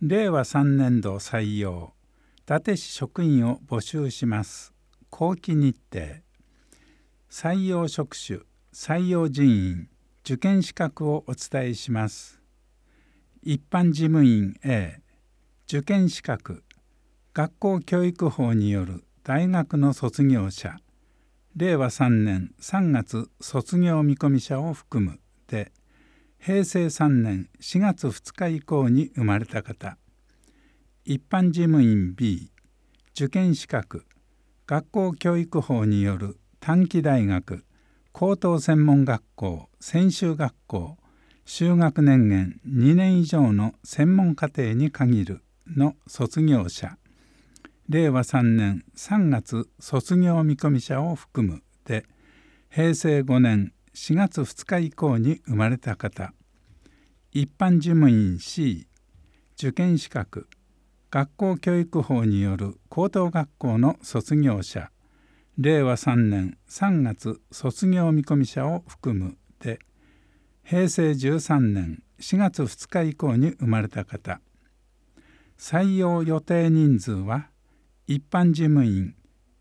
令和3年度採用伊達市職員を募集します。後期日程。採用職種、採用人員、受験資格をお伝えします。一般事務員 A、受験資格、学校教育法による大学の卒業者、令和3年3月卒業見込み者を含むで、平成3年4月2日以降に生まれた方。一般事務員 B、受験資格、学校教育法による短期大学、高等専門学校、専修学校、修学年限2年以上の専門課程に限るの卒業者、令和3年3月卒業見込み者を含むで、平成5年4月2日以降に生まれた方。一般事務員 C、受験資格、学校教育法による高等学校の卒業者、令和3年3月卒業見込み者を含むで、平成13年4月2日以降に生まれた方。採用予定人数は、一般事務員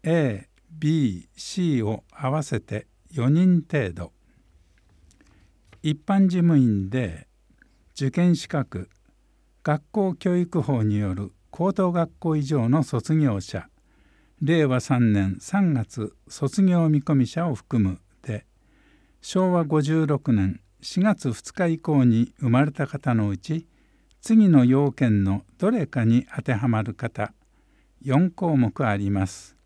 A、B、C を合わせて4人程度。一般事務員で受験資格、学校教育法による高等学校以上の卒業者、令和3年3月卒業見込み者を含むで、昭和56年4月2日以降に生まれた方のうち、次の要件のどれかに当てはまる方、4項目あります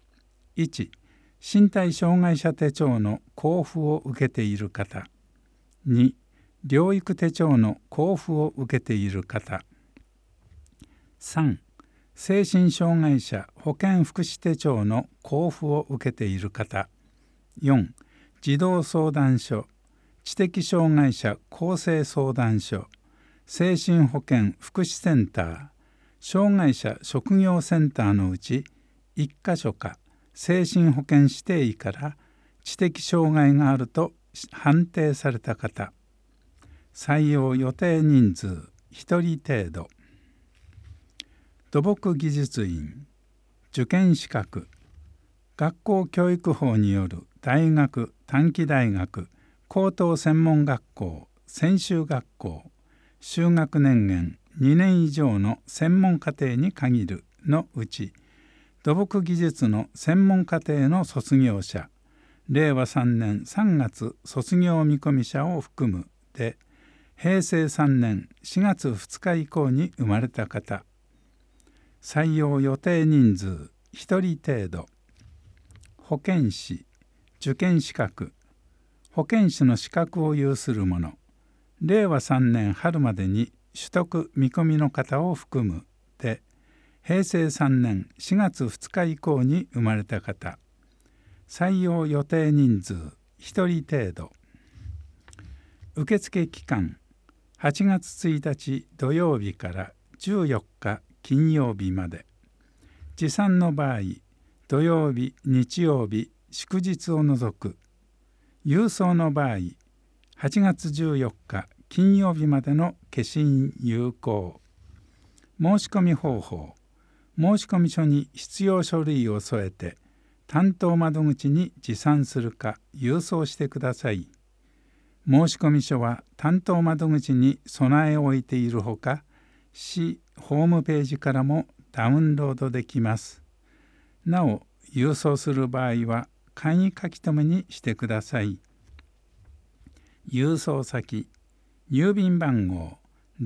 。1、身体障害者手帳の交付を受けている方。2、療育手帳の交付を受けている方。3、精神障害者保健福祉手帳の交付を受けている方。4、児童相談所、知的障害者更生相談所、精神保健福祉センター、障害者職業センターのうち1カ所か精神保健指定医から知的障害があると判定された方。採用予定人数1人程度。土木技術院、受験資格、学校教育法による大学、短期大学、高等専門学校、専修学校、修学年限2年以上の専門課程に限るのうち、土木技術の専門課程の卒業者、令和3年3月卒業見込み者を含むで、平成3年4月2日以降に生まれた方。採用予定人数1人程度。保健師、受験資格、保健師の資格を有する者、令和3年春までに取得見込みの方を含むで、平成3年4月2日以降に生まれた方。採用予定人数1人程度。受付期間、8月1日土曜日から14日金曜日まで。持参の場合、土曜日、日曜日、祝日を除く。郵送の場合、8月14日金曜日までの消印有効。申し込み方法。申込書に必要書類を添えて、担当窓口に持参するか郵送してください。申込書は担当窓口に備え置いているほか、市ホームページからもダウンロードできます。なお、郵送する場合は簡易書き留めにしてください。郵送先、郵便番号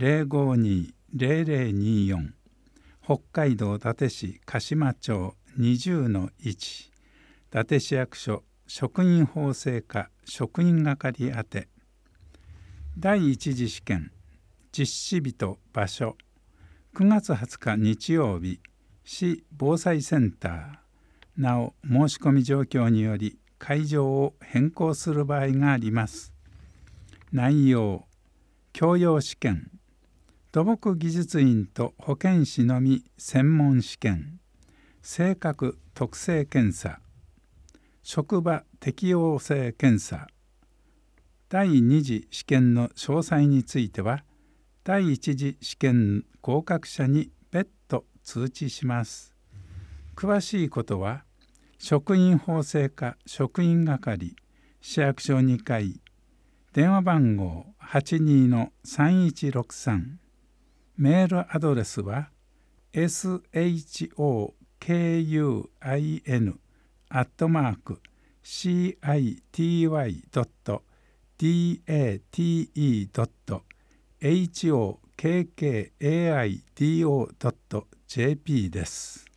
052-0024、北海道伊達市鹿島町 20-1、伊達市役所職員法制課職員係宛て。第一次試験、実施日と場所、9月20日日曜日、市防災センター。なお、申し込み状況により会場を変更する場合があります。内容、教養試験、土木技術院と保健師のみ専門試験、性格特性検査、職場適応性検査。第二次試験の詳細については、 第一次試験合格者に別途通知します。詳しいことは職員法制課職員係市役所2階電話番号 82-3163 メールアドレスは shokuin@city.date.hokkaido.jp です。